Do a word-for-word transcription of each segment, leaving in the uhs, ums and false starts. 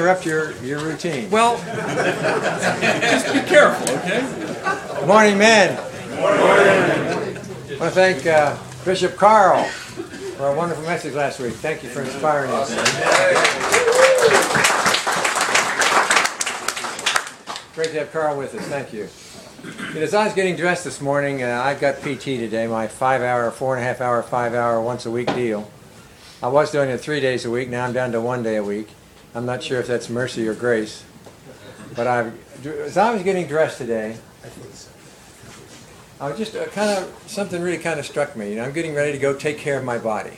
interrupt your, your routine. Well, just be careful, okay? Good morning, men. Good morning. I want to thank uh, Bishop Carl for a wonderful message last week. Thank you for inspiring us. Great to have Carl with us. Thank you. And as I was getting dressed this morning, uh, I've got P T today, my five-hour, four-and-a-half-hour, five-hour, once-a-week deal. I was doing it three days a week. Now I'm down to one day a week. I'm not sure if that's mercy or grace. But I've, as I was getting dressed today, I was just uh, kind of, something really kind of struck me. You know, I'm getting ready to go take care of my body.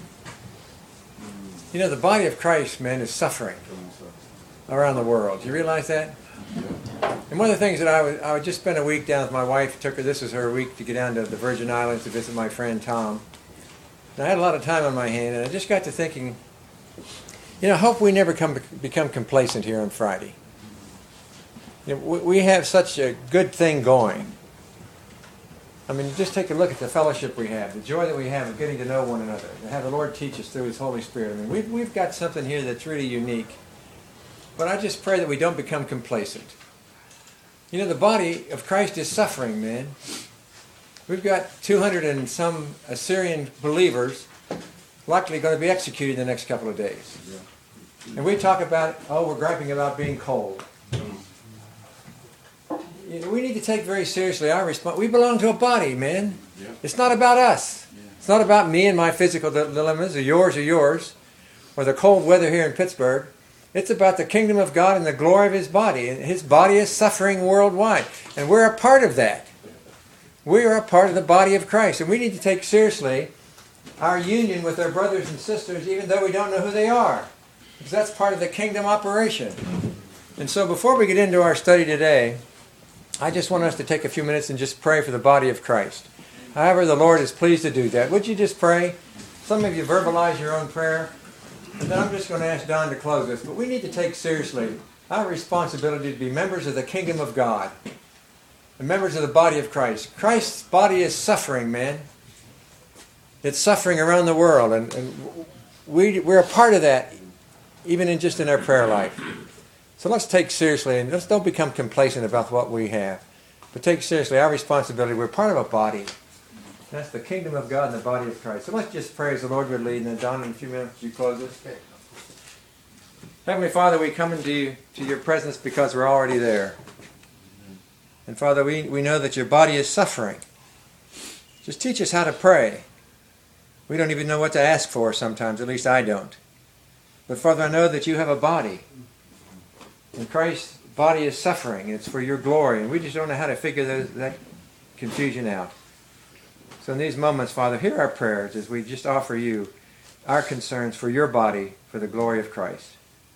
You know, the body of Christ, man, is suffering around the world. Do you realize that? And one of the things that I would, I would just spend a week down with my wife. Took her, this was her week to get down to the Virgin Islands to visit my friend Tom. And I had a lot of time on my hand, and I just got to thinking, you know, I hope we never come become complacent here on Friday. You know, we, we have such a good thing going. I mean, just take a look at the fellowship we have, the joy that we have of getting to know one another, to have the Lord teach us through His Holy Spirit. I mean, we've, we've got something here that's really unique. But I just pray that we don't become complacent. You know, the body of Christ is suffering, man. We've got two hundred and some Assyrian believers likely going to be executed in the next couple of days. And we talk about, oh, we're griping about being cold. You know, we need to take very seriously our response. We belong to a body, man. It's not about us. It's not about me and my physical dilemmas, or yours or yours, or the cold weather here in Pittsburgh. It's about the kingdom of God and the glory of His body. And His body is suffering worldwide. And we're a part of that. We are a part of the body of Christ. And we need to take seriously our union with our brothers and sisters, even though we don't know who they are. Because that's part of the kingdom operation. And so before we get into our study today, I just want us to take a few minutes and just pray for the body of Christ. However the Lord is pleased to do that. Would you just pray? Some of you verbalize your own prayer. And then I'm just going to ask Don to close this. But we need to take seriously our responsibility to be members of the kingdom of God. And members of the body of Christ. Christ's body is suffering, man. It's suffering around the world. And, and we, we're a part of that, even in just in our prayer life. So let's take seriously, and let's don't become complacent about what we have. But take seriously our responsibility. We're part of a body. That's the kingdom of God and the body of Christ. So let's just pray as the Lord would lead, and then Don, in a few minutes, you close us. Okay. Heavenly Father, we come into you, to your presence because we're already there. And Father, we, we know that your body is suffering. Just teach us how to pray. We don't even know what to ask for sometimes, at least I don't. But Father, I know that you have a body. And Christ's body is suffering. It's for your glory. And we just don't know how to figure those, that confusion out. So in these moments, Father, hear our prayers as we just offer you our concerns for your body, for the glory of Christ.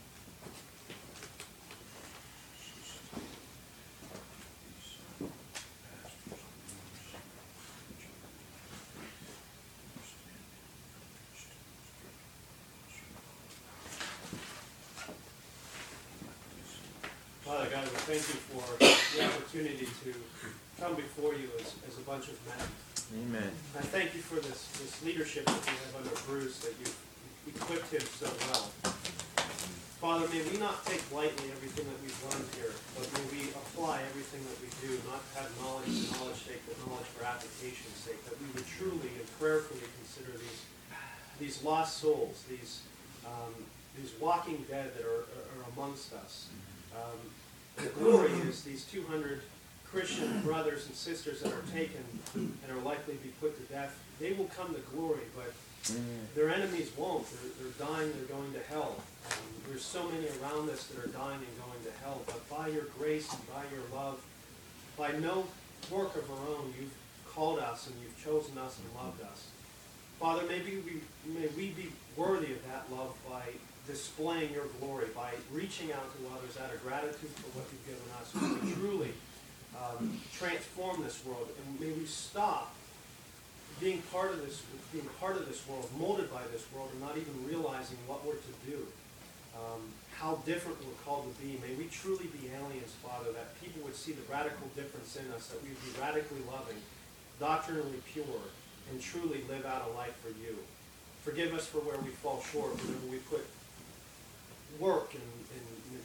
Father God, we thank you for the opportunity to come before you as, as a bunch of men. Amen. I thank you for this, this leadership that we have under Bruce, that you've equipped him so well. Father, may we not take lightly everything that we've learned here, but may we apply everything that we do, not have knowledge for knowledge's sake, but knowledge for application's sake, that we would truly and prayerfully consider these these lost souls, these um, these walking dead that are, are amongst us. Um, the glory is these two hundred Christian brothers and sisters that are taken and are likely to be put to death. They will come to glory, but their enemies won't. They're, they're dying, they're going to hell. Um, there's so many around us that are dying and going to hell, but by your grace and by your love, by no work of our own, you've called us and you've chosen us and loved us. Father, maybe we, may we be worthy of that love by displaying your glory, by reaching out to others out of gratitude for what you've given us. May we truly um, transform this world, and may we stop being part of this, being part of this world, molded by this world, and not even realizing what we're to do, um, how different we're called to be. May we truly be aliens, Father, that people would see the radical difference in us, that we would be radically loving, doctrinally pure, and truly live out a life for you. Forgive us for where we fall short, whenever we put work and, and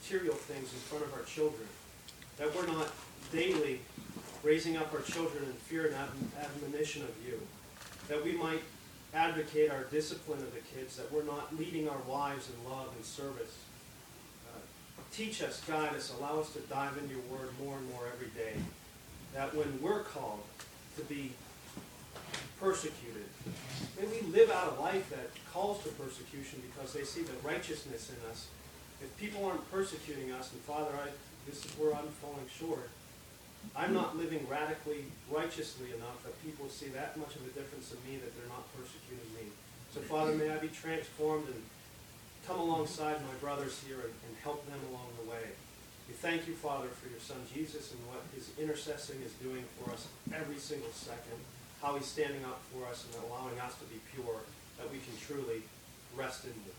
material things in front of our children. That we're not daily raising up our children in fear and admonition of you. That we might advocate our discipline of the kids, that we're not leading our lives in love and service. Uh, teach us, guide us, allow us to dive into your word more and more every day. That when we're called to be persecuted, may we live out a life that calls to persecution because they see the righteousness in us. If people aren't persecuting us, and Father, I, this is where I'm falling short, I'm not living radically righteously enough that people see that much of a difference in me that they're not persecuting me. So Father, may I be transformed and come alongside my brothers here and, and help them along the way. We thank you, Father, for your Son Jesus and what his intercessing is doing for us every single second, how he's standing up for us and allowing us to be pure, that we can truly rest in you.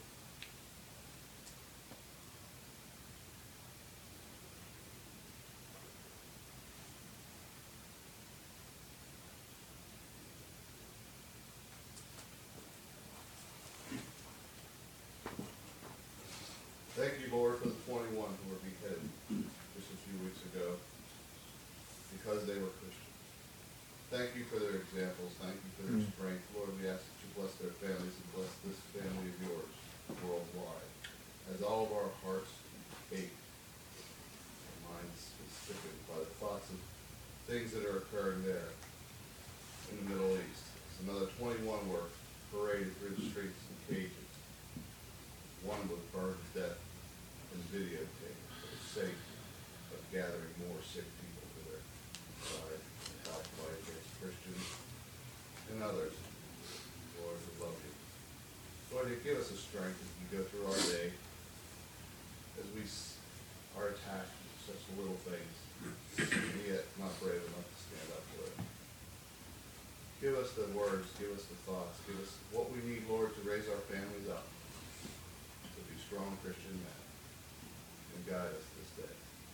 Thank you, Lord, for the twenty-one who were beheaded just a few weeks ago because they were Christians. Thank you for their examples. Thank you for their mm. strength. Lord, we ask that you bless their families and bless this family of yours worldwide. As all of our hearts ache, our minds are sickened by the thoughts of things that are occurring there in the Middle East. As another twenty-one were paraded through the streets in cages. One was burned to death and videotaped for the sake of gathering more sick people to their side and help fight against Christians and others. Lord, we love you. Lord, you give us the strength as we go through our day, as we are attached to such little things, and yet not brave enough to stand up to it. Give us the words, give us the thoughts, give us what we need, Lord, to raise our families up. Strong Christian men, and guide us this day.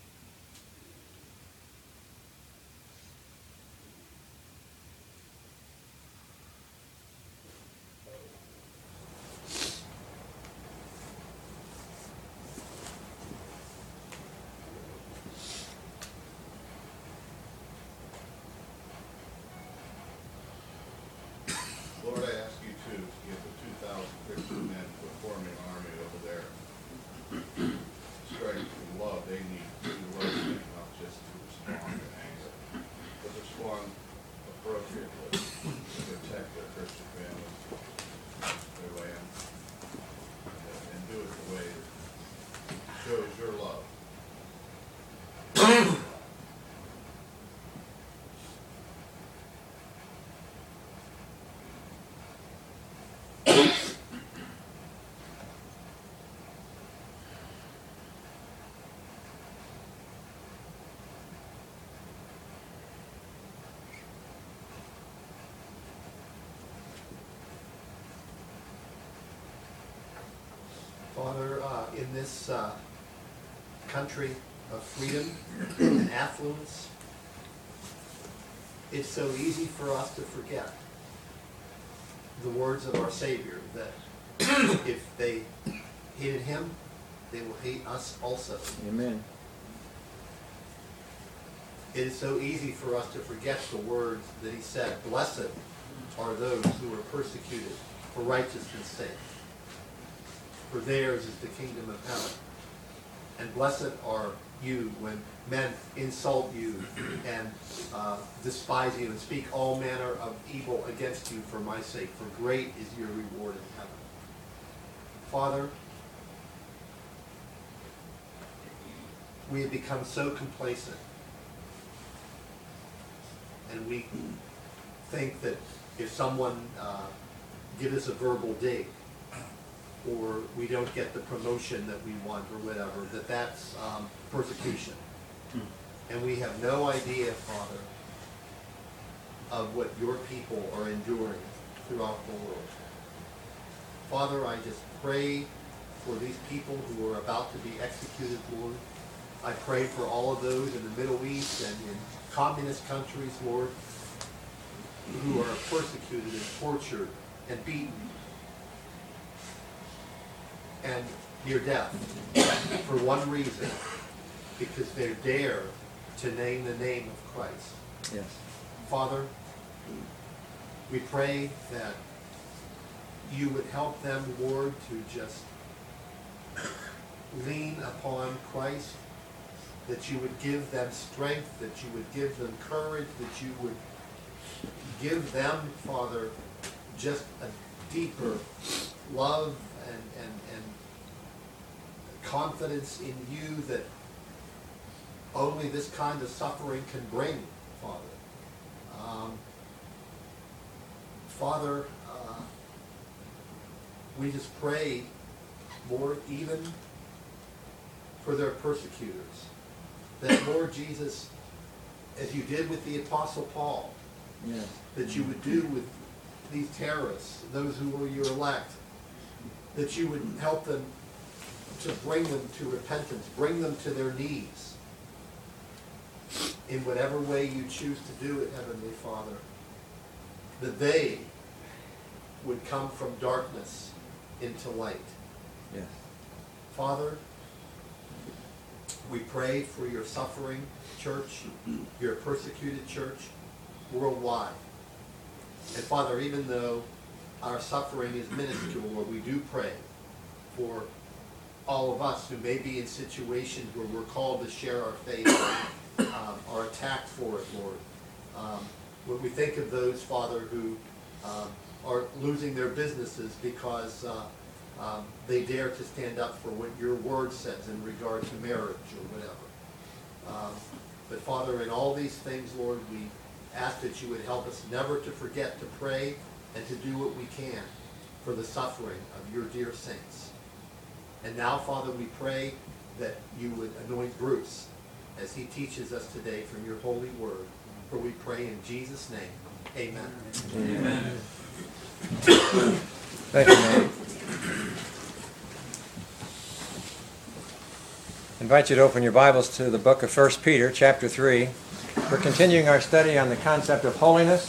Lord, I ask you too to give the two thousand Christian men who are forming an army over there strength and love they need to worship, not just to respond in anger, but respond appropriately to protect their Christian families, their land, and, and do it the way that shows your love. Father, uh, in this uh, country of freedom and affluence, it's so easy for us to forget the words of our Savior that if they hated him, they will hate us also. Amen. It is so easy for us to forget the words that he said, blessed are those who are persecuted for righteousness' sake, for theirs is the kingdom of heaven. And blessed are you when men insult you and uh, despise you and speak all manner of evil against you for my sake, for great is your reward in heaven. Father, we have become so complacent, and we think that if someone uh, gives us a verbal dig, or we don't get the promotion that we want or whatever, that that's um, persecution. And we have no idea, Father, of what your people are enduring throughout the world. Father, I just pray for these people who are about to be executed, Lord. I pray for all of those in the Middle East and in communist countries, Lord, who are persecuted and tortured and beaten. And near death for one reason, because they dare to name the name of Christ. Yes. Father, we pray that you would help them, Lord, to just lean upon Christ, that you would give them strength, that you would give them courage, that you would give them, Father, just a deeper love and, and, and confidence in you that only this kind of suffering can bring, Father. Um, Father, uh, we just pray, Lord, even for their persecutors, that, Lord Jesus, as you did with the Apostle Paul, Yes. that you would do with these terrorists, those who were your elect, that you would help them to bring them to repentance, bring them to their knees in whatever way you choose to do it, Heavenly Father, that they would come from darkness into light. Yes. Father, we pray for your suffering church, your persecuted church worldwide. And Father, even though our suffering is minuscule, Lord, we do pray for all of us who may be in situations where we're called to share our faith, um, are attacked for it, Lord. Um, when we think of those, Father, who um, are losing their businesses because uh, um, they dare to stand up for what your word says in regard to marriage or whatever. Um, but Father, in all these things, Lord, we ask that you would help us never to forget to pray and to do what we can for the suffering of your dear saints. And now, Father, we pray that you would anoint Bruce as he teaches us today from your holy word. For we pray in Jesus' name. Amen. Amen. Thank you, man. I invite you to open your Bibles to the book of First Peter, chapter three. We're continuing our study on the concept of holiness.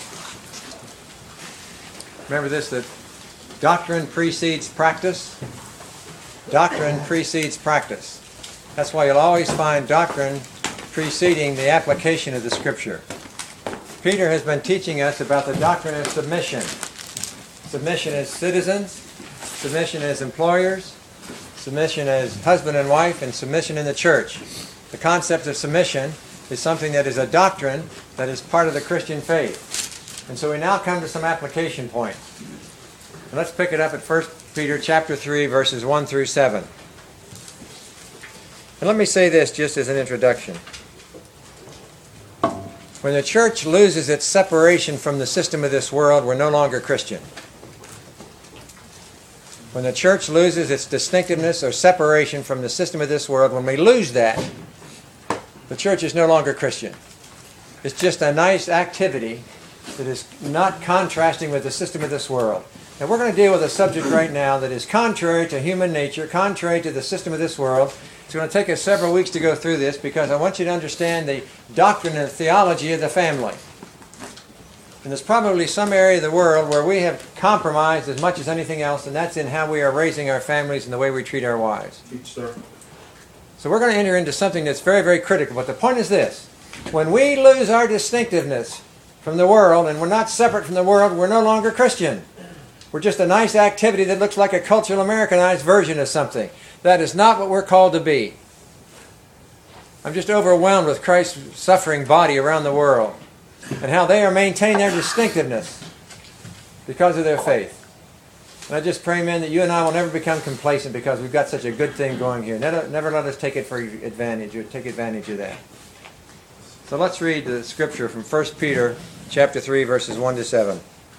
Remember this, that doctrine precedes practice. Doctrine precedes practice. That's why you'll always find doctrine preceding the application of the Scripture. Peter has been teaching us about the doctrine of submission. Submission as citizens, submission as employers, submission as husband and wife, and submission in the church. The concept of submission is something that is a doctrine that is part of the Christian faith. And so we now come to some application points. And let's pick it up at First Peter chapter three, verses one through seven. And let me say this just as an introduction. When the church loses its separation from the system of this world, we're no longer Christian. When the church loses its distinctiveness or separation from the system of this world, when we lose that, the church is no longer Christian. It's just a nice activity that is not contrasting with the system of this world. And we're going to deal with a subject right now that is contrary to human nature, contrary to the system of this world. It's going to take us several weeks to go through this because I want you to understand the doctrine and theology of the family. And there's probably some area of the world where we have compromised as much as anything else, and that's in how we are raising our families and the way we treat our wives. So we're going to enter into something that's very, very critical. But the point is this. When we lose our distinctiveness from the world and we're not separate from the world, we're no longer Christian. We're just a nice activity that looks like a cultural Americanized version of something. That is not what we're called to be. I'm just overwhelmed with Christ's suffering body around the world and how they are maintaining their distinctiveness because of their faith. And I just pray, man, that you and I will never become complacent because we've got such a good thing going here. Never, never let us take it for advantage or take advantage of that. So let's read the scripture from First Peter chapter three, verses one to seven.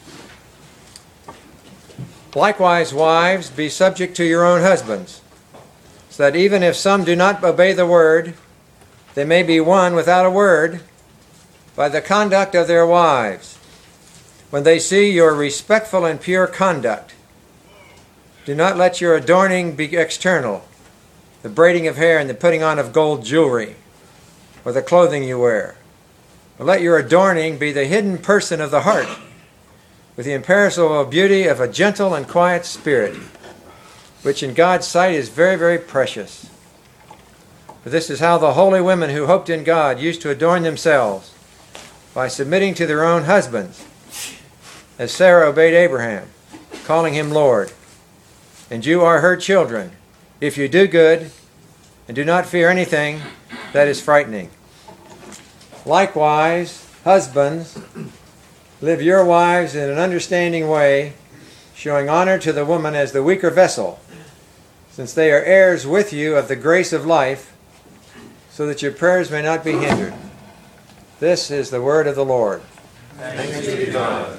Likewise, wives, be subject to your own husbands, so that even if some do not obey the word, they may be won without a word by the conduct of their wives, when they see your respectful and pure conduct. Do not let your adorning be external, the braiding of hair and the putting on of gold jewelry, or the clothing you wear. But let your adorning be the hidden person of the heart, with the imperishable beauty of a gentle and quiet spirit, which in God's sight is very, very precious. For this is how the holy women who hoped in God used to adorn themselves, by submitting to their own husbands, as Sarah obeyed Abraham, calling him Lord. And you are her children, if you do good, and do not fear anything that is frightening. Likewise, husbands, live your wives in an understanding way, showing honor to the woman as the weaker vessel, since they are heirs with you of the grace of life, so that your prayers may not be hindered. This is the word of the Lord. Thanks be to God.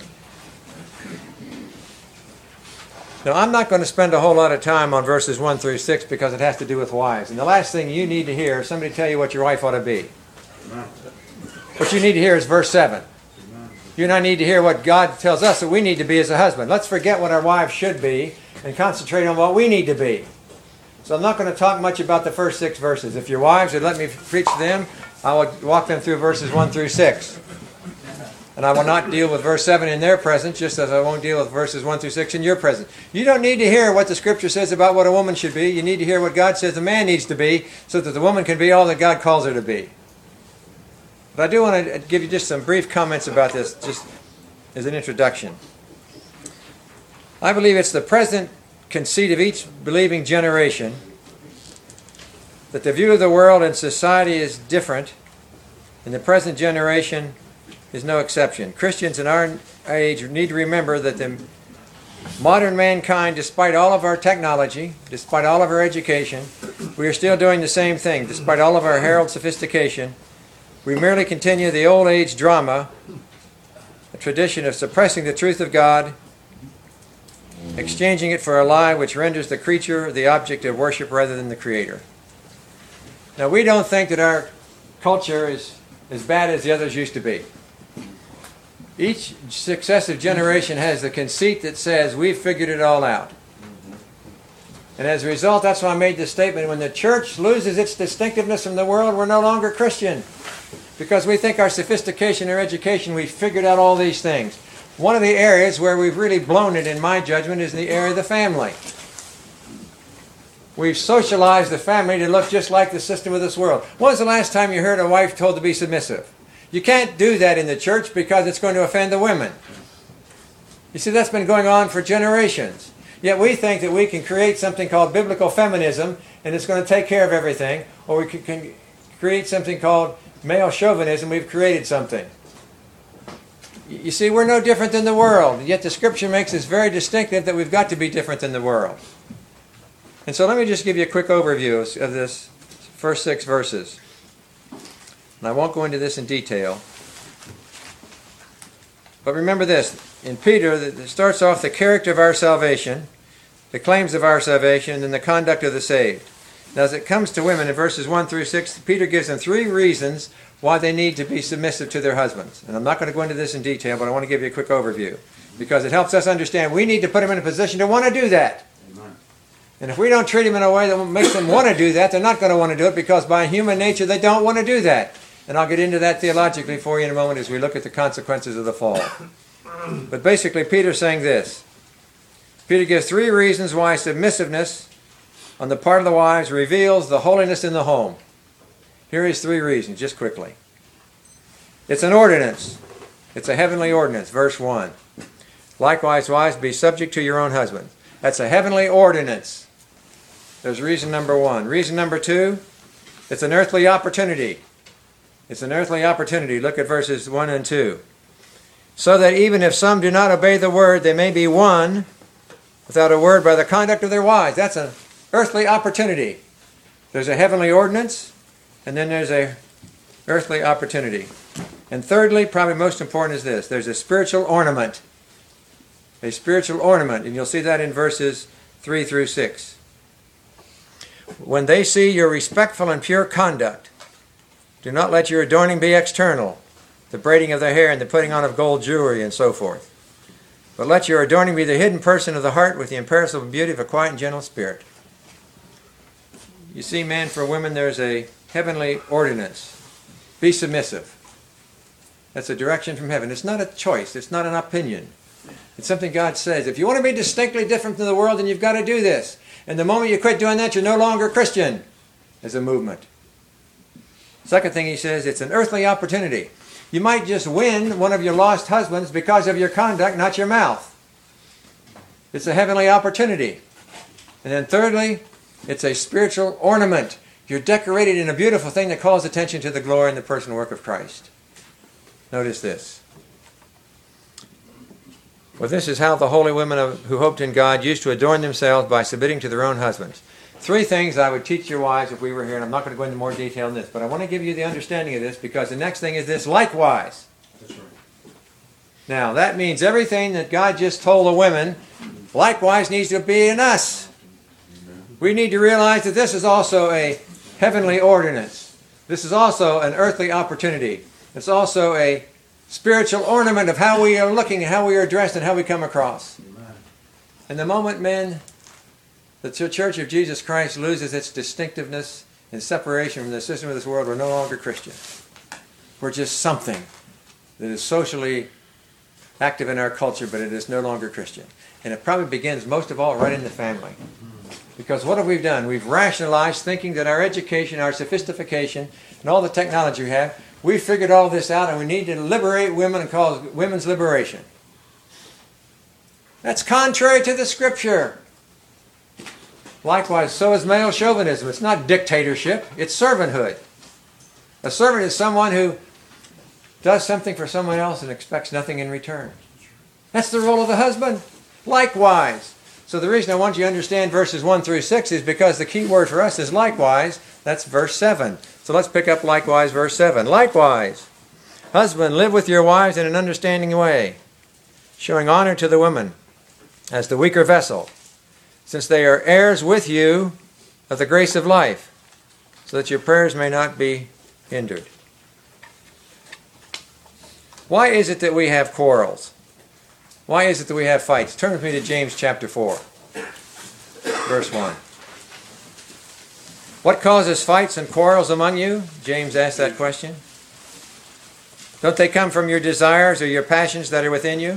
Now, I'm not going to spend a whole lot of time on verses one through six because it has to do with wives. And the last thing you need to hear is somebody tell you what your wife ought to be. What you need to hear is verse seven. You and I need to hear what God tells us that we need to be as a husband. Let's forget what our wives should be and concentrate on what we need to be. So I'm not going to talk much about the first six verses. If your wives would let me preach them, I will walk them through verses one through six. And I will not deal with verse seven in their presence, just as I won't deal with verses one through six in your presence. You don't need to hear what the Scripture says about what a woman should be. You need to hear what God says a man needs to be, so that the woman can be all that God calls her to be. But I do want to give you just some brief comments about this, just as an introduction. I believe it's the present conceit of each believing generation that the view of the world and society is different, and the present generation is no exception. Christians in our age need to remember that the modern mankind, despite all of our technology, despite all of our education, we are still doing the same thing. Despite all of our herald sophistication, we merely continue the old age drama, a tradition of suppressing the truth of God, exchanging it for a lie which renders the creature the object of worship rather than the Creator. Now, we don't think that our culture is as bad as the others used to be. Each successive generation has the conceit that says, we've figured it all out. And as a result, that's why I made this statement, when the church loses its distinctiveness from the world, we're no longer Christian. Because we think our sophistication or education, we've figured out all these things. One of the areas where we've really blown it, in my judgment, is in the area of the family. We've socialized the family to look just like the system of this world. When was the last time you heard a wife told to be submissive? You can't do that in the church because it's going to offend the women. You see, that's been going on for generations. Yet we think that we can create something called biblical feminism, and it's going to take care of everything. Or we can create something called male chauvinism. We've created something. You see, we're no different than the world. Yet the Scripture makes us very distinctive that we've got to be different than the world. And so let me just give you a quick overview of this first six verses. And I won't go into this in detail. But remember this. In Peter, it starts off the character of our salvation, the claims of our salvation, and then the conduct of the saved. Now, as it comes to women in verses one through six, Peter gives them three reasons why they need to be submissive to their husbands. And I'm not going to go into this in detail, but I want to give you a quick overview, because it helps us understand we need to put them in a position to want to do that. Amen. And if we don't treat them in a way that makes them want to do that, they're not going to want to do it, because by human nature they don't want to do that. And I'll get into that theologically for you in a moment as we look at the consequences of the fall. But basically, Peter's saying this. Peter gives three reasons why submissiveness on the part of the wives reveals the holiness in the home. Here is three reasons, just quickly. It's an ordinance. It's a heavenly ordinance, verse one. Likewise, wives, be subject to your own husband. That's a heavenly ordinance. There's reason number one. Reason number two, it's an earthly opportunity. It's an earthly opportunity. Look at verses one and two. So that even if some do not obey the word, they may be won without a word by the conduct of their wives. That's an earthly opportunity. There's a heavenly ordinance, and then there's a earthly opportunity. And thirdly, probably most important is this. There's a spiritual ornament. A spiritual ornament, and you'll see that in verses three through six. When they see your respectful and pure conduct, do not let your adorning be external, the braiding of the hair and the putting on of gold jewelry and so forth. But let your adorning be the hidden person of the heart with the imperishable beauty of a quiet and gentle spirit. You see, man, for women there's a heavenly ordinance. Be submissive. That's a direction from heaven. It's not a choice. It's not an opinion. It's something God says. If you want to be distinctly different from the world, then you've got to do this. And the moment you quit doing that, you're no longer Christian as a movement. Second thing he says, it's an earthly opportunity. You might just win one of your lost husbands because of your conduct, not your mouth. It's a heavenly opportunity. And then thirdly, it's a spiritual ornament. You're decorated in a beautiful thing that calls attention to the glory and the personal work of Christ. Notice this. Well, this is how the holy women of, who hoped in God used to adorn themselves by submitting to their own husbands. Three things I would teach your wives if we were here, and I'm not going to go into more detail in this, but I want to give you the understanding of this because the next thing is this, likewise. That's right. Now, that means everything that God just told the women, likewise needs to be in us. We need to realize that this is also a heavenly ordinance. This is also an earthly opportunity. It's also a spiritual ornament of how we are looking, how we are dressed, and how we come across. And the moment, men, the Church of Jesus Christ loses its distinctiveness and separation from the system of this world, we're no longer Christian. We're just something that is socially active in our culture, but it is no longer Christian. And it probably begins, most of all, right in the family. Because what have we done? We've rationalized thinking that our education, our sophistication, and all the technology we have, we figured all this out and we need to liberate women and call it women's liberation. That's contrary to the Scripture. Likewise, so is male chauvinism. It's not dictatorship, it's servanthood. A servant is someone who does something for someone else and expects nothing in return. That's the role of the husband. Likewise. So the reason I want you to understand verses one through six is because the key word for us is likewise. That's verse seven. So let's pick up likewise verse seven. Likewise, husband, live with your wives in an understanding way, showing honor to the women as the weaker vessel, since they are heirs with you of the grace of life, so that your prayers may not be hindered. Why is it that we have quarrels? Why is it that we have fights? Turn with me to James chapter four, verse one. What causes fights and quarrels among you? James asked that question. Don't they come from your desires or your passions that are within you?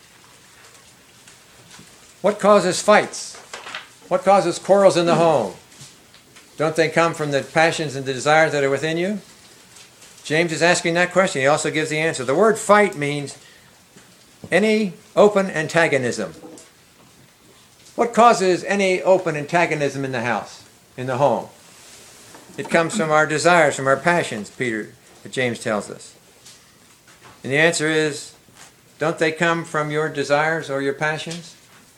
What causes fights? What causes quarrels in the home? Don't they come from the passions and the desires that are within you? James is asking that question. He also gives the answer. The word fight means any open antagonism. What causes any open antagonism in the house, in the home? It comes from our desires, from our passions, Peter, James tells us. And the answer is, don't they come from your desires or your passions?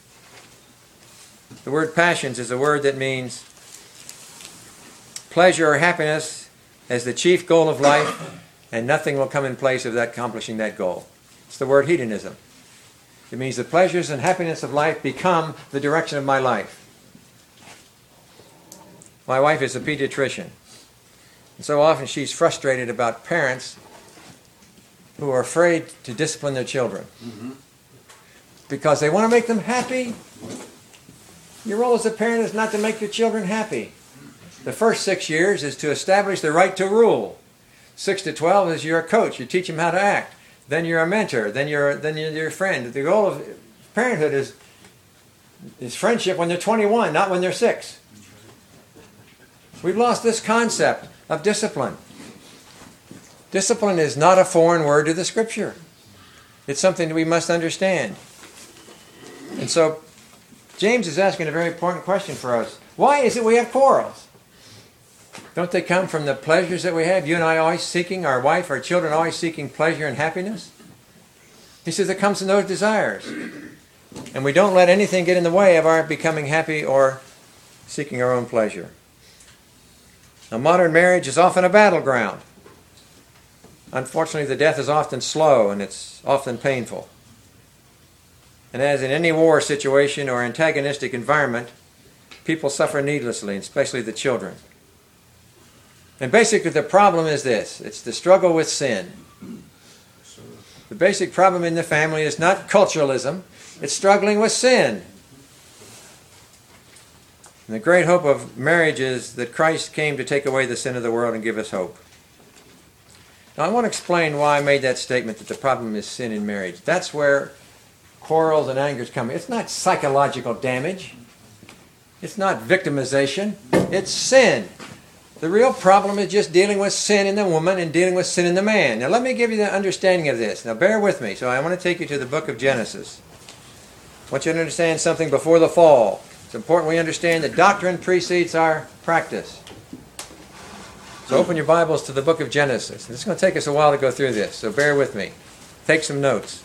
The word passions is a word that means pleasure or happiness as the chief goal of life, and nothing will come in place of that accomplishing that goal. It's the word hedonism. It means the pleasures and happiness of life become the direction of my life. My wife is a pediatrician, and so often she's frustrated about parents who are afraid to discipline their children mm-hmm. because they want to make them happy. Your role as a parent is not to make your children happy. The first six years is to establish the right to rule. Six to twelve is you're a coach. You teach them how to act. Then you're a mentor. Then you're then you're your friend. The goal of parenthood is is friendship when they're twenty-one, not when they're six. We've lost this concept of discipline. Discipline is not a foreign word to the Scripture. It's something that we must understand. And so James is asking a very important question for us. Why is it we have quarrels? Don't they come from the pleasures that we have? You and I always seeking, our wife, our children always seeking pleasure and happiness? He says it comes from those desires. And we don't let anything get in the way of our becoming happy or seeking our own pleasure. Now, modern marriage is often a battleground. Unfortunately, the death is often slow and it's often painful. And as in any war situation or antagonistic environment, people suffer needlessly, especially the children. And basically the problem is this. It's the struggle with sin. The basic problem in the family is not culturalism. It's struggling with sin. And the great hope of marriage is that Christ came to take away the sin of the world and give us hope. Now I want to explain why I made that statement that the problem is sin in marriage. That's where quarrels and angers come. It's not psychological damage. It's not victimization. It's sin. The real problem is just dealing with sin in the woman and dealing with sin in the man. Now let me give you the understanding of this. Now bear with me. So I want to take you to the book of Genesis. I want you to understand something before the fall. It's important we understand that doctrine precedes our practice. So open your Bibles to the book of Genesis. It's going to take us a while to go through this, so bear with me. Take some notes.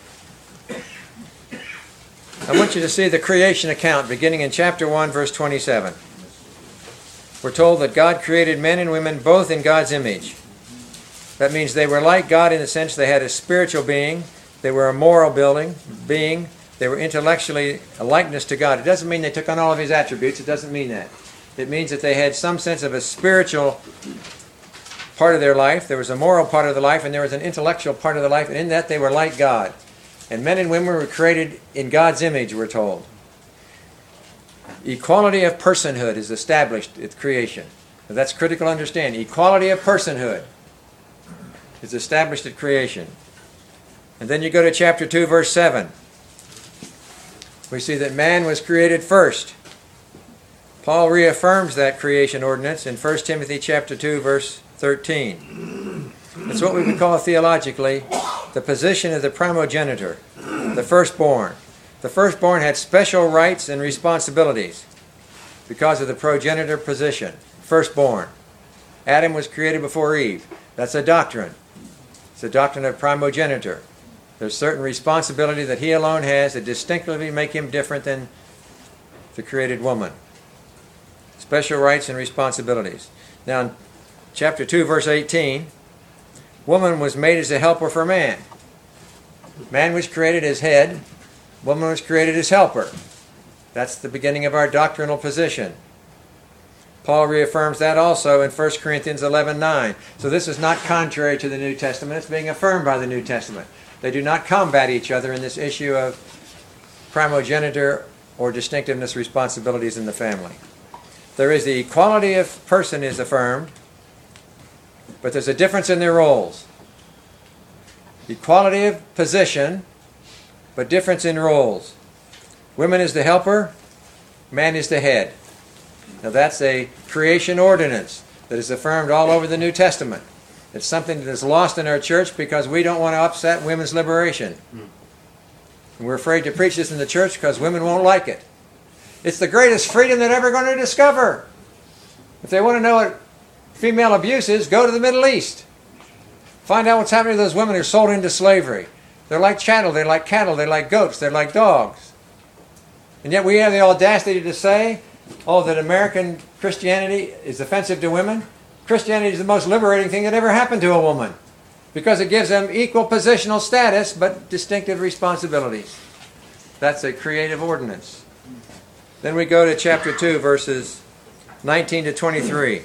I want you to see the creation account beginning in chapter one, verse twenty-seven. We're told that God created men and women both in God's image. That means they were like God in the sense they had a spiritual being, they were a moral building, being, they were intellectually a likeness to God. It doesn't mean they took on all of His attributes. It doesn't mean that. It means that they had some sense of a spiritual part of their life. There was a moral part of their life, and there was an intellectual part of their life, and in that they were like God. And men and women were created in God's image, we're told. Equality of personhood is established at creation. Now that's critical to understand. Equality of personhood is established at creation. And then you go to chapter two, verse seven. We see that man was created first. Paul reaffirms that creation ordinance in First Timothy chapter two, verse thirteen. It's what we would call theologically the position of the primogenitor, the firstborn. The firstborn had special rights and responsibilities because of the progenitor position. Firstborn. Adam was created before Eve. That's a doctrine. It's a doctrine of primogenitor. There's certain responsibility that he alone has that distinctively make him different than the created woman. Special rights and responsibilities. Now in chapter two, verse eighteen, woman was made as a helper for man. Man was created as head. Woman was created as helper. That's the beginning of our doctrinal position. Paul reaffirms that also in First Corinthians eleven nine. So this is not contrary to the New Testament. It's being affirmed by the New Testament. They do not combat each other in this issue of primogeniture or distinctiveness responsibilities in the family. There is the equality of person is affirmed, but there's a difference in their roles. Equality of position, but difference in roles. Woman is the helper, man is the head. Now that's a creation ordinance that is affirmed all over the New Testament. It's something that is lost in our church because we don't want to upset women's liberation. And we're afraid to preach this in the church because women won't like it. It's the greatest freedom they're ever going to discover. If they want to know what female abuse is, go to the Middle East. Find out what's happening to those women who are sold into slavery. They're like chattel, they're like cattle, they're like goats, they're like dogs. And yet we have the audacity to say, oh, that American Christianity is offensive to women. Christianity is the most liberating thing that ever happened to a woman because it gives them equal positional status but distinctive responsibilities. That's a creative ordinance. Then we go to chapter two, verses nineteen to twenty-three.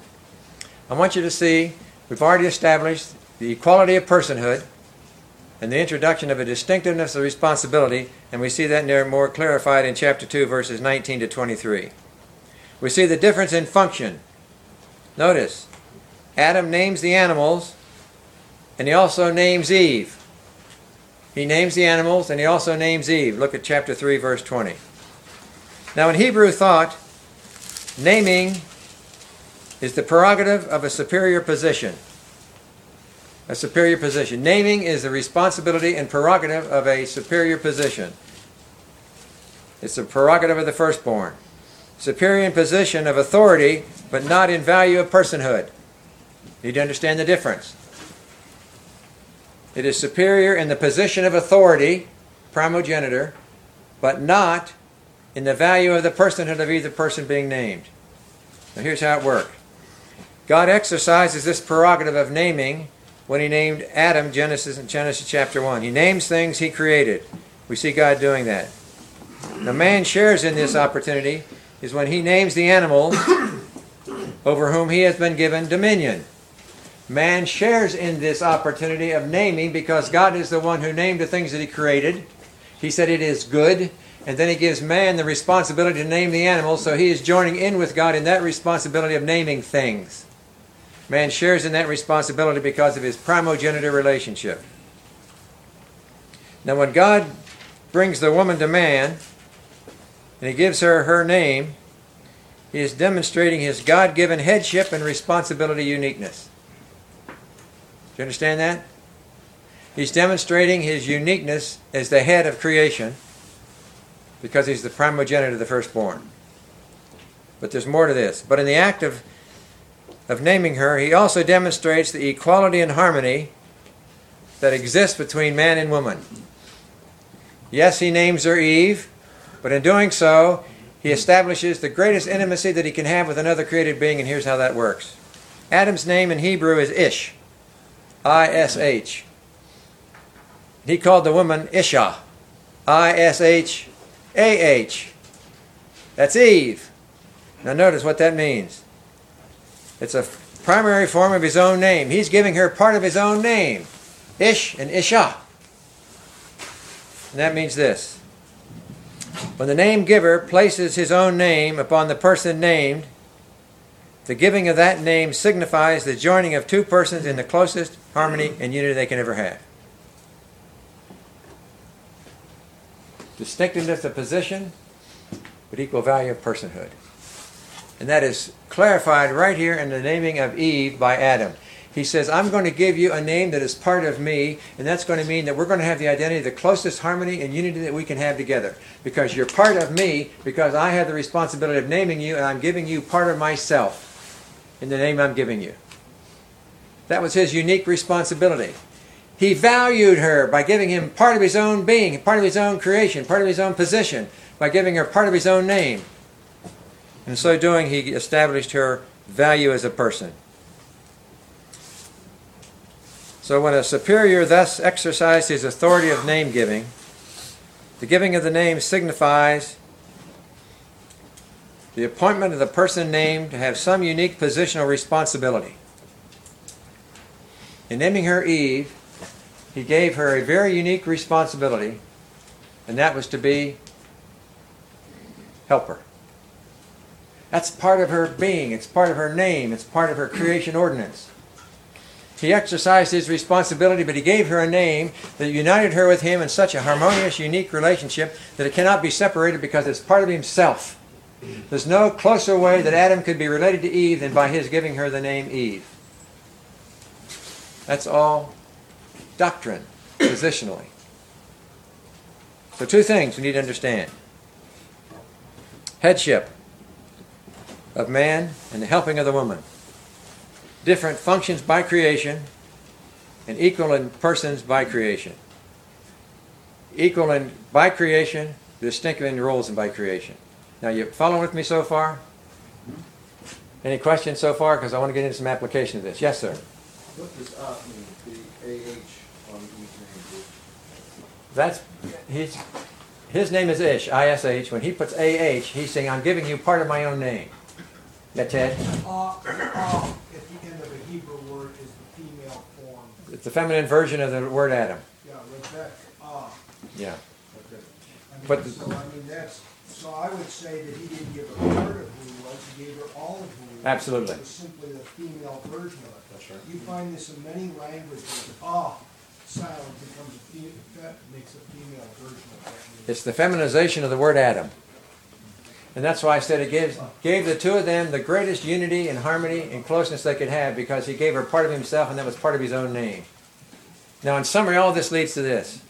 I want you to see, we've already established the equality of personhood and the introduction of a distinctiveness of responsibility, and we see that there more clarified in chapter two, verses nineteen to twenty-three. We see the difference in function. Notice, Adam names the animals, and he also names Eve. He names the animals, and he also names Eve. Look at chapter three, verse twenty. Now in Hebrew thought, naming is the prerogative of a superior position. A superior position. Naming is the responsibility and prerogative of a superior position. It's the prerogative of the firstborn. Superior in position of authority, but not in value of personhood. You need to understand the difference. It is superior in the position of authority, primogenitor, but not in the value of the personhood of either person being named. Now here's how it worked. God exercises this prerogative of naming when he named Adam, Genesis in Genesis chapter one. He names things he created. We see God doing that. Now man shares in this opportunity is when he names the animals over whom he has been given dominion. Man shares in this opportunity of naming because God is the one who named the things that he created. He said it is good, and then he gives man the responsibility to name the animals, so he is joining in with God in that responsibility of naming things. Man shares in that responsibility because of his primogenitor relationship. Now when God brings the woman to man, and he gives her her name, he is demonstrating his God-given headship and responsibility uniqueness. Do you understand that? He's demonstrating his uniqueness as the head of creation because he's the primogenitor of the firstborn. But there's more to this. But in the act of, of naming her, he also demonstrates the equality and harmony that exists between man and woman. Yes, he names her Eve, but in doing so, he establishes the greatest intimacy that he can have with another created being, and here's how that works. Adam's name in Hebrew is Ish, I S H. He called the woman Isha, I S H A H. That's Eve. Now notice what that means. It's a primary form of his own name. He's giving her part of his own name, Ish and Isha. And that means this. When the name giver places his own name upon the person named, the giving of that name signifies the joining of two persons in the closest harmony and unity they can ever have. Distinctiveness of position, but equal value of personhood. And that is clarified right here in the naming of Eve by Adam. He says, I'm going to give you a name that is part of me, and that's going to mean that we're going to have the identity, the closest harmony and unity that we can have together. Because you're part of me, because I have the responsibility of naming you, and I'm giving you part of myself in the name I'm giving you. That was his unique responsibility. He valued her by giving him part of his own being, part of his own creation, part of his own position, by giving her part of his own name. In so doing, he established her value as a person. So when a superior thus exercised his authority of name-giving, the giving of the name signifies the appointment of the person named to have some unique positional responsibility. In naming her Eve, he gave her a very unique responsibility, and that was to be helper. That's part of her being, it's part of her name, it's part of her creation ordinance. He exercised his responsibility, but he gave her a name that united her with him in such a harmonious, unique relationship that it cannot be separated because it's part of himself. There's no closer way that Adam could be related to Eve than by his giving her the name Eve. That's all doctrine, positionally. So two things we need to understand. Headship of man and the helping of the woman. Different functions by creation and equal in persons by creation. Equal in by creation, distinctive in roles and by creation. Now, you following with me so far? Any questions so far? Because I want to get into some application of this. Yes, sir. What does uh mean? The A H on each name? That's his. His name is Ish, I S H. When he puts A H, he's saying, "I'm giving you part of my own name." Yeah, Ted. Uh, uh, at the end of a Hebrew word is the female form. It's the feminine version of the word Adam. Yeah, Rebecca. Uh, Yeah. I mean, But- so I mean that's so I would say that he didn't give her part of who he was. He gave her all of who he was. Absolutely. It was simply the female version of it. That's right. You find this in many languages. Ah, silent becomes a fe- that makes a female version of that. It's the feminization of the word Adam. And that's why I said it gives, gave the two of them the greatest unity and harmony and closeness they could have, because he gave her part of himself and that was part of his own name. Now, in summary, all this leads to this.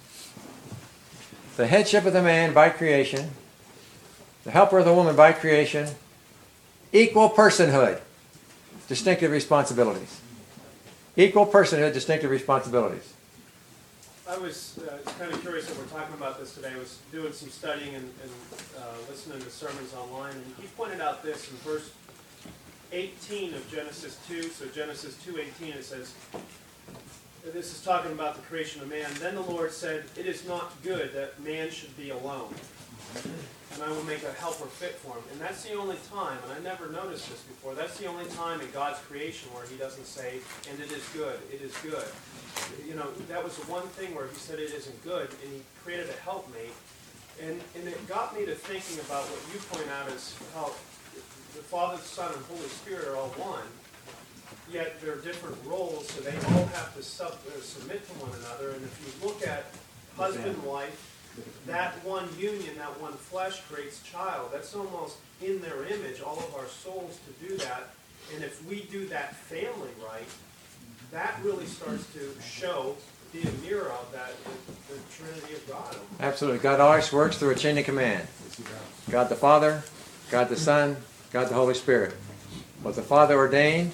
The headship of the man by creation, the helper of the woman by creation, equal personhood, distinctive responsibilities. Equal personhood, distinctive responsibilities. I was uh, kind of curious that we're talking about this today. I was doing some studying and, and uh, listening to sermons online, and he pointed out this in verse eighteen of Genesis two. So Genesis two eighteen, it says, this is talking about the creation of man. Then the Lord said, "It is not good that man should be alone, and I will make a helper fit for him." And that's the only time, and I never noticed this before, that's the only time in God's creation where he doesn't say, "And it is good, it is good." You know, that was the one thing where he said it isn't good, and he created a helpmate. And, and it got me to thinking about what you point out is how the Father, the Son, and Holy Spirit are all one, yet they're different roles, so they all have to sub, uh, submit to one another. And if you look at husband and wife, that one union, that one flesh creates child. That's almost in their image, all of our souls to do that. And if we do that family right, that really starts to show, be a mirror of that, the, the Trinity of God. Absolutely. God always works through a chain of command. God the Father, God the Son, God the Holy Spirit. What the Father ordained,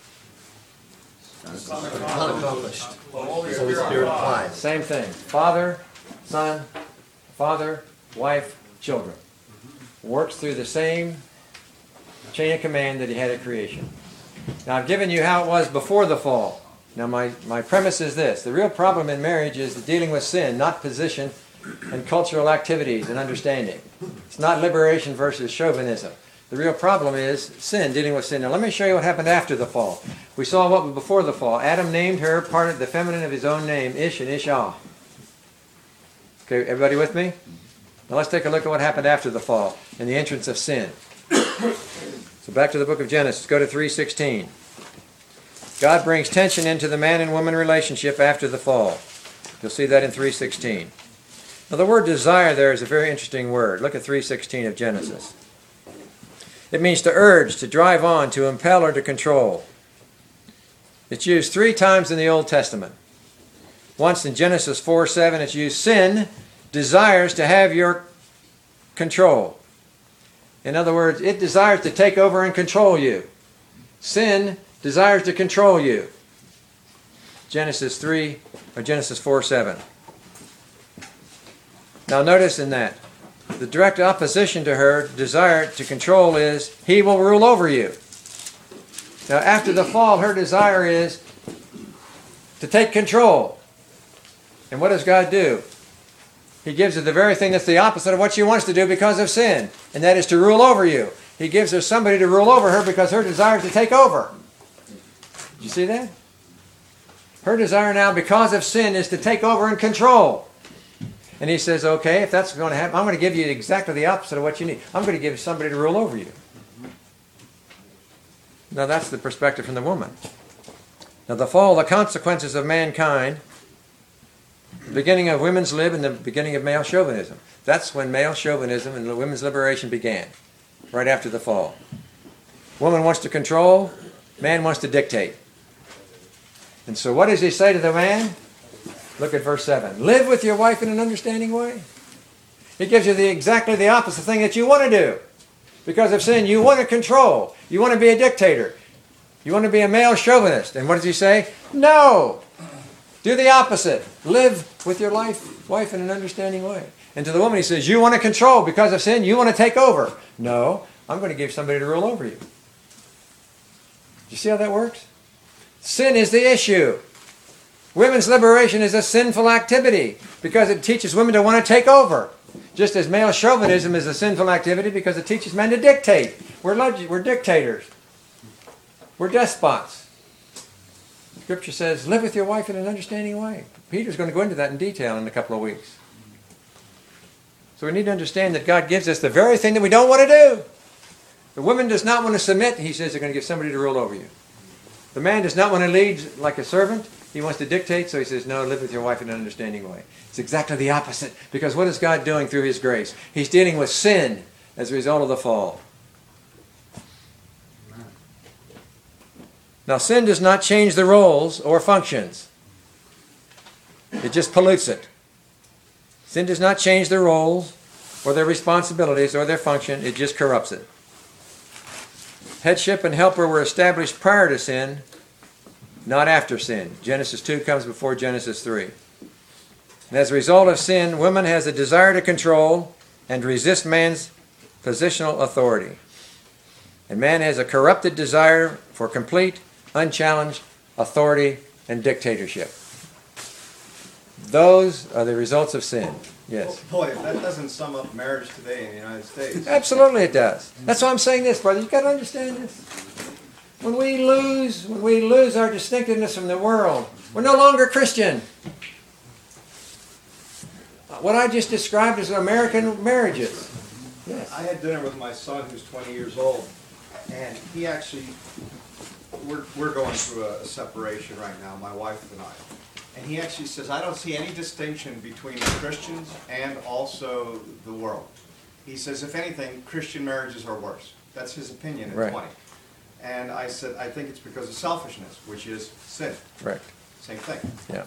Unaccomplished. The Holy Spirit applies. same thing. Father, Son, Father, wife, children. Works through the same chain of command that he had at creation. Now I've given you how it was before the fall. Now my, my premise is this. The real problem in marriage is dealing with sin, not position and cultural activities and understanding. It's not liberation versus chauvinism. The real problem is sin, dealing with sin. Now let me show you what happened after the fall. We saw what was before the fall. Adam named her part of the feminine of his own name, Ish and Ishah. Okay, everybody with me? Now let's take a look at what happened after the fall and the entrance of sin. So back to the book of Genesis. Go to three sixteen. God brings tension into the man and woman relationship after the fall. You'll see that in three sixteen. Now the word desire there is a very interesting word. Look at three sixteen of Genesis. It means to urge, to drive on, to impel, or to control. It's used three times in the Old Testament. Once in Genesis four seven, it's used, sin desires to have your control. In other words, it desires to take over and control you. Sin desires to control you. Genesis three, or Genesis four seven. Now notice in that, the direct opposition to her desire to control is, he will rule over you. Now after the fall, her desire is to take control. And what does God do? He gives her the very thing that's the opposite of what she wants to do because of sin. And that is to rule over you. He gives her somebody to rule over her because her desire is to take over. Did you see that? Her desire now, because of sin, is to take over and control. And he says, okay, if that's going to happen, I'm going to give you exactly the opposite of what you need. I'm going to give somebody to rule over you. Now that's the perspective from the woman. Now the fall, the consequences of mankind, the beginning of women's lib and the beginning of male chauvinism. That's when male chauvinism and women's liberation began, right after the fall. Woman wants to control, man wants to dictate. And so what does he say to the man? Look at verse seven. Live with your wife in an understanding way. He gives you the, exactly the opposite thing that you want to do. Because of sin, you want to control. You want to be a dictator. You want to be a male chauvinist. And what does he say? No! Do the opposite. Live with your life, wife in an understanding way. And to the woman he says, you want to control because of sin, you want to take over. No, I'm going to give somebody to rule over you. Do you see how that works? Sin is the issue. Women's liberation is a sinful activity because it teaches women to want to take over. Just as male chauvinism is a sinful activity because it teaches men to dictate. We're, leg- we're dictators. We're despots. Scripture says, live with your wife in an understanding way. Peter's going to go into that in detail in a couple of weeks. So we need to understand that God gives us the very thing that we don't want to do. The woman does not want to submit. He says they're going to give somebody to rule over you. The man does not want to lead like a servant. He wants to dictate, so he says, no, live with your wife in an understanding way. It's exactly the opposite. Because what is God doing through His grace? He's dealing with sin as a result of the fall. Now, sin does not change the roles or functions. It just pollutes it. Sin does not change their roles or their responsibilities or their function. It just corrupts it. Headship and helper were established prior to sin, not after sin. Genesis two comes before Genesis three. And as a result of sin, woman has a desire to control and resist man's positional authority. And man has a corrupted desire for complete, unchallenged authority and dictatorship. Those are the results of sin. Yes. Boy, if that doesn't sum up marriage today in the United States. Absolutely it does. That's why I'm saying this, brother. You've got to understand this. When we lose, when we lose our distinctiveness from the world, we're no longer Christian. What I just described is American marriages. Yes. I had dinner with my son who's twenty years old, and he actually, we're, we're going through a separation right now, my wife and I. And he actually says, I don't see any distinction between Christians and also the world. He says, if anything, Christian marriages are worse. That's his opinion at Right. twenty. And I said, I think it's because of selfishness, which is sin. Right. Same thing. Yeah.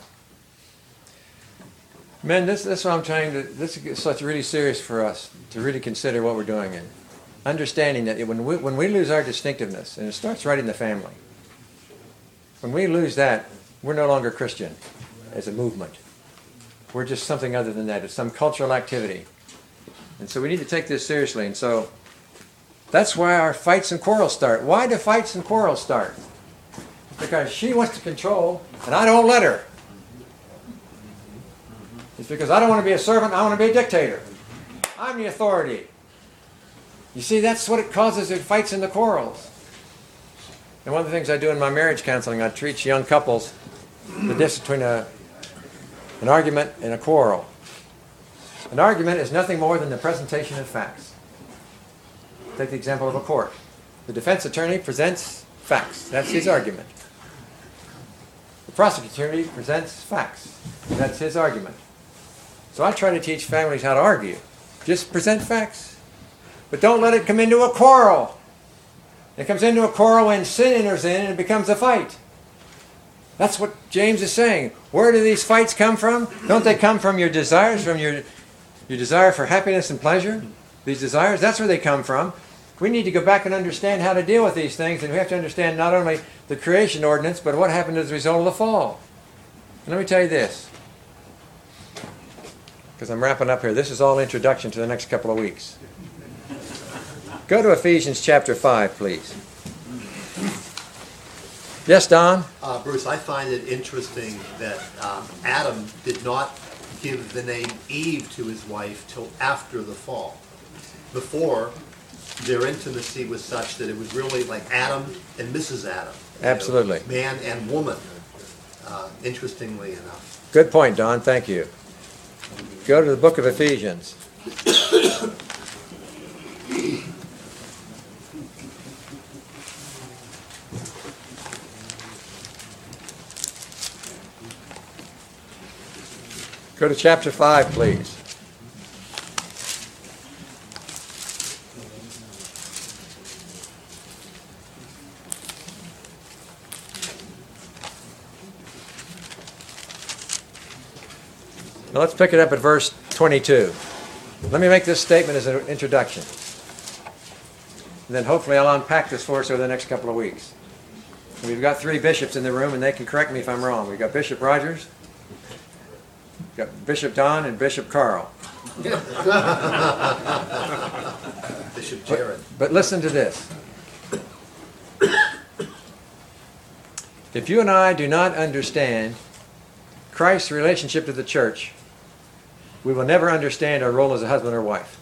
Men, this, this is what I'm trying to, this is such really serious for us to really consider what we're doing and understanding that when we, when we lose our distinctiveness, and it starts right in the family, when we lose that, we're no longer Christian as a movement. We're just something other than that. It's some cultural activity. And so we need to take this seriously. And so that's why our fights and quarrels start. Why do fights and quarrels start? Because she wants to control, and I don't let her. It's because I don't want to be a servant, I want to be a dictator. I'm the authority. You see, that's what it causes, it fights and the quarrels. And one of the things I do in my marriage counseling, I teach young couples the difference between a, an argument and a quarrel. An argument is nothing more than the presentation of facts. Take the example of a court. The defense attorney presents facts. That's his argument. The prosecuting attorney presents facts. That's his argument. So I try to teach families how to argue. Just present facts. But don't let it come into a quarrel. It comes into a quarrel when sin enters in and it becomes a fight. That's what James is saying. Where do these fights come from? Don't they come from your desires, from your, your desire for happiness and pleasure? These desires, that's where they come from. We need to go back and understand how to deal with these things, and we have to understand not only the creation ordinance, but what happened as a result of the fall. And let me tell you this, because I'm wrapping up here. This is all introduction to the next couple of weeks. Go to Ephesians chapter five, please. Yes, Don? Uh, Bruce, I find it interesting that um, Adam did not give the name Eve to his wife till after the fall. Before, their intimacy was such that it was really like Adam and Missus Adam. You Absolutely. know, man and woman, uh, interestingly enough. Good point, Don. Thank you. Go to the book of Ephesians. Go to chapter five, please. Now let's pick it up at verse twenty-two. Let me make this statement as an introduction. And then hopefully I'll unpack this for us over the next couple of weeks. We've got three bishops in the room, and they can correct me if I'm wrong. We've got Bishop Rogers, we've got Bishop Don, and Bishop Carl. Bishop Jared. But, but listen to this. If you and I do not understand Christ's relationship to the church, we will never understand our role as a husband or wife.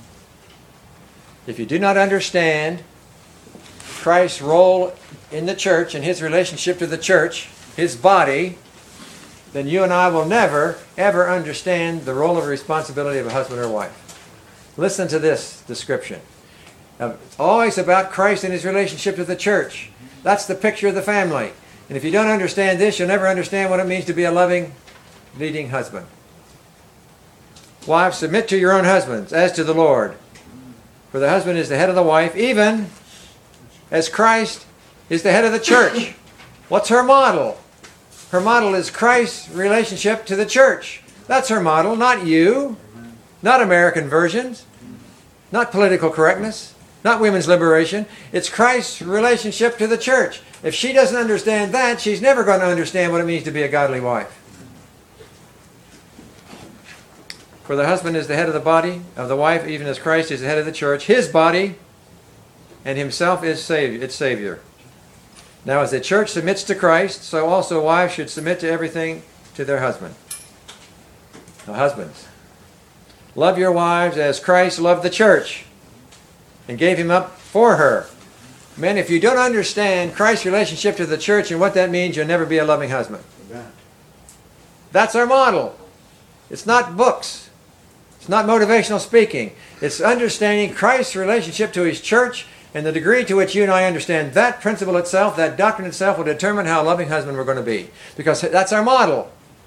If you do not understand Christ's role in the church and his relationship to the church, his body, then you and I will never, ever understand the role of responsibility of a husband or wife. Listen to this description. Now, it's always about Christ and his relationship to the church. That's the picture of the family. And if you don't understand this, you'll never understand what it means to be a loving, leading husband. Wives, submit to your own husbands as to the Lord. For the husband is the head of the wife, even as Christ is the head of the church. What's her model? Her model is Christ's relationship to the church. That's her model, not you, not American versions, not political correctness, not women's liberation. It's Christ's relationship to the church. If she doesn't understand that, she's never going to understand what it means to be a godly wife. For the husband is the head of the body of the wife, even as Christ is the head of the church, his body, and himself is Savior, its Savior. Now as the church submits to Christ, so also wives should submit to everything to their husband. Now husbands, love your wives as Christ loved the church and gave him up for her. Men, if you don't understand Christ's relationship to the church and what that means, you'll never be a loving husband. That's our model. It's not books. It's not motivational speaking. It's understanding Christ's relationship to his church, and the degree to which you and I understand that principle itself, that doctrine itself, will determine how loving husband we're going to be. Because that's our model.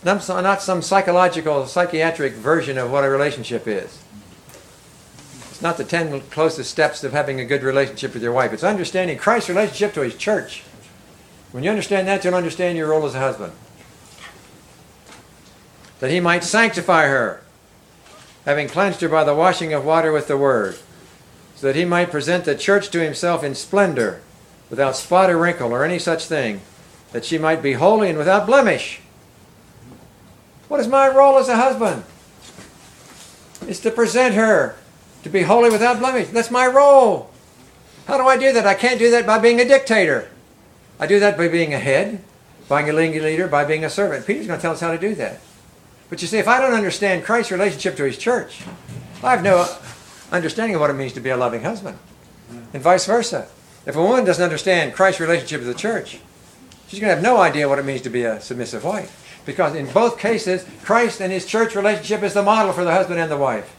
not some, not some psychological, psychiatric version of what a relationship is. It's not the ten closest steps of having a good relationship with your wife. It's understanding Christ's relationship to His church. When you understand that, you'll understand your role as a husband. That He might sanctify her, having cleansed her by the washing of water with the Word, so that He might present the church to Himself in splendor, without spot or wrinkle or any such thing, that she might be holy and without blemish. What is my role as a husband? It's to present her to be holy without blemish. That's my role. How do I do that? I can't do that by being a dictator. I do that by being a head, by being a leader, by being a servant. Peter's going to tell us how to do that. But you see, if I don't understand Christ's relationship to His church, I have no understanding of what it means to be a loving husband. And vice versa. If a woman doesn't understand Christ's relationship to the church, she's going to have no idea what it means to be a submissive wife. Because in both cases, Christ and His church relationship is the model for the husband and the wife.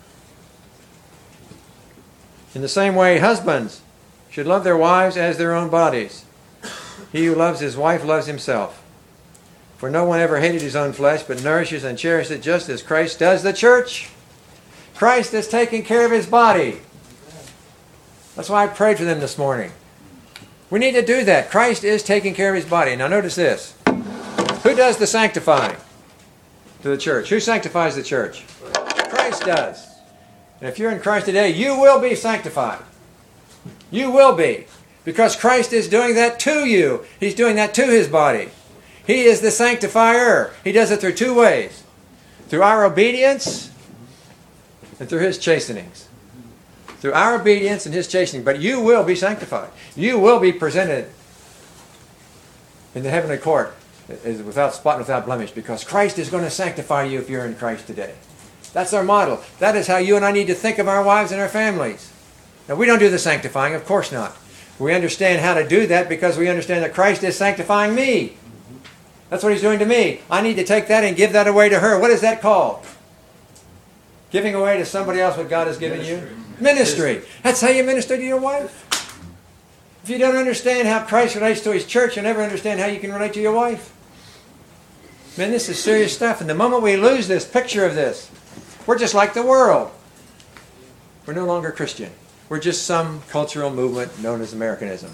In the same way, husbands should love their wives as their own bodies. He who loves his wife loves himself. For no one ever hated his own flesh, but nourishes and cherishes it just as Christ does the church. Christ is taking care of His body. That's why I prayed for them this morning. We need to do that. Christ is taking care of His body. Now notice this. Who does the sanctifying to the church? Who sanctifies the church? Christ does. And if you're in Christ today, you will be sanctified. You will be. Because Christ is doing that to you. He's doing that to His body. He is the sanctifier. He does it through two ways. Through our obedience and through His chastenings. Through our obedience and His chastening. But you will be sanctified. You will be presented in the heavenly court is without spot and without blemish, because Christ is going to sanctify you if you're in Christ today. That's our model. That is how you and I need to think of our wives and our families. Now, we don't do the sanctifying, of course not. We understand how to do that because we understand that Christ is sanctifying me. That's what He's doing to me. I need to take that and give that away to her. What is that called? Giving away to somebody else what God has given Ministry. you? Ministry. That's how you minister to your wife. If you don't understand how Christ relates to His church, you'll never understand how you can relate to your wife. Man, this is serious stuff. And the moment we lose this picture of this, we're just like the world. We're no longer Christian. We're just some cultural movement known as Americanism.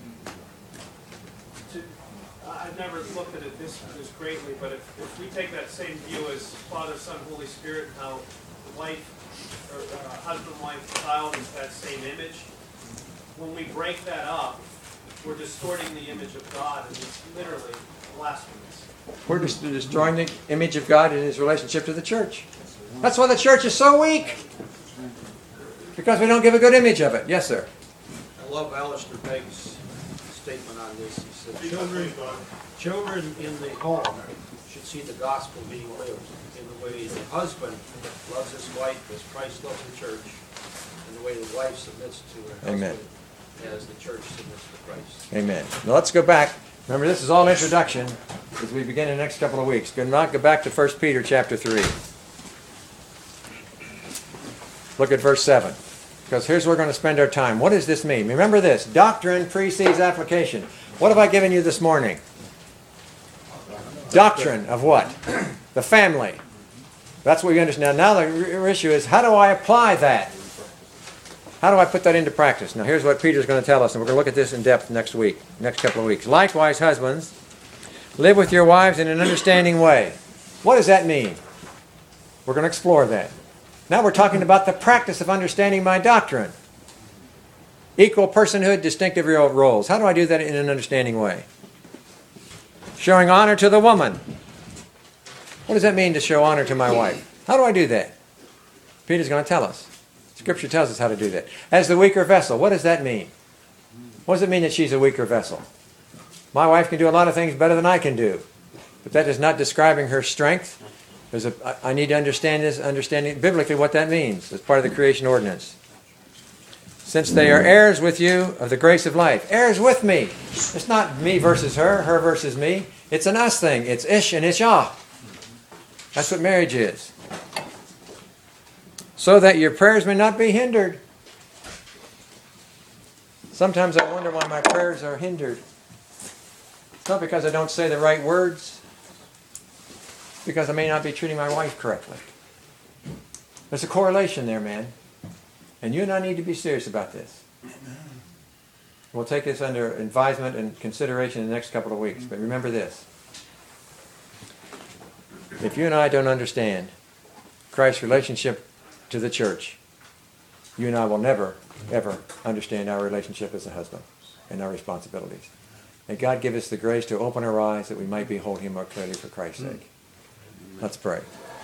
I've never looked at it this, this greatly, but if, if we take that same view as Father, Son, Holy Spirit, how the wife, or uh, husband, wife, child is that same image, when we break that up, we're distorting the image of God, and it's literally blasphemous. We're just destroying the image of God in His relationship to the church. That's why the church is so weak. Because we don't give a good image of it. Yes, sir. I love Alistair Begg's statement on this. He said, Children, children in the home should see the gospel being lived in the way the husband loves his wife as Christ loves the church, and the way the wife submits to her Amen. husband as the church submits to Christ. Amen. Now let's go back. Remember, this is all introduction as we begin in the next couple of weeks. Go not go back to First Peter chapter three. Look at verse seven. Because here's where we're going to spend our time. What does this mean? Remember this. Doctrine precedes application. What have I given you this morning? Doctrine of what? The family. That's what we understand. Now the issue is, how do I apply that? How do I put that into practice? Now here's what Peter's going to tell us, and we're going to look at this in depth next week, next couple of weeks. Likewise, husbands, live with your wives in an understanding way. What does that mean? We're going to explore that. Now we're talking about the practice of understanding my doctrine. Equal personhood, distinctive roles. How do I do that in an understanding way? Showing honor to the woman. What does that mean to show honor to my wife? How do I do that? Peter's going to tell us. Scripture tells us how to do that. As the weaker vessel, what does that mean? What does it mean that she's a weaker vessel? My wife can do a lot of things better than I can do. But that is not describing her strength. There's a, I need to understand this, understanding biblically what that means as part of the creation ordinance. Since they are heirs with you of the grace of life. Heirs with me. It's not me versus her, her versus me. It's an us thing. It's ish and ishah. That's what marriage is. So that your prayers may not be hindered. Sometimes I wonder why my prayers are hindered. It's not because I don't say the right words. because I may not be treating my wife correctly. There's a correlation there, man. And you and I need to be serious about this. We'll take this under advisement and consideration in the next couple of weeks. But remember this. If you and I don't understand Christ's relationship to the church, you and I will never, ever understand our relationship as a husband and our responsibilities. May God give us the grace to open our eyes that we might behold Him more clearly for Christ's sake. Let's pray.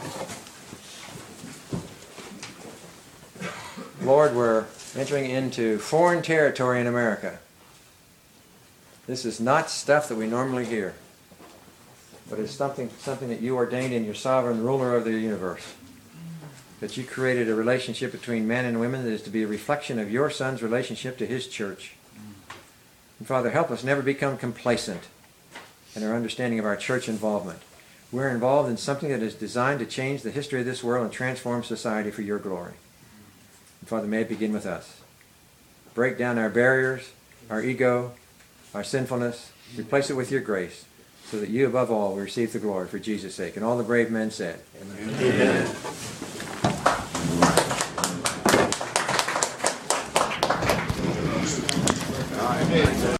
Lord, we're entering into foreign territory in America. This is not stuff that we normally hear, but it's something, something that you ordained in your sovereign ruler of the universe. That you created a relationship between men and women that is to be a reflection of your Son's relationship to His church. And Father, help us never become complacent in our understanding of our church involvement. We're involved in something that is designed to change the history of this world and transform society for your glory. And Father, may it begin with us. Break down our barriers, our ego, our sinfulness. Replace it with your grace so that you above all will receive the glory for Jesus' sake. And all the brave men said, Amen. Amen.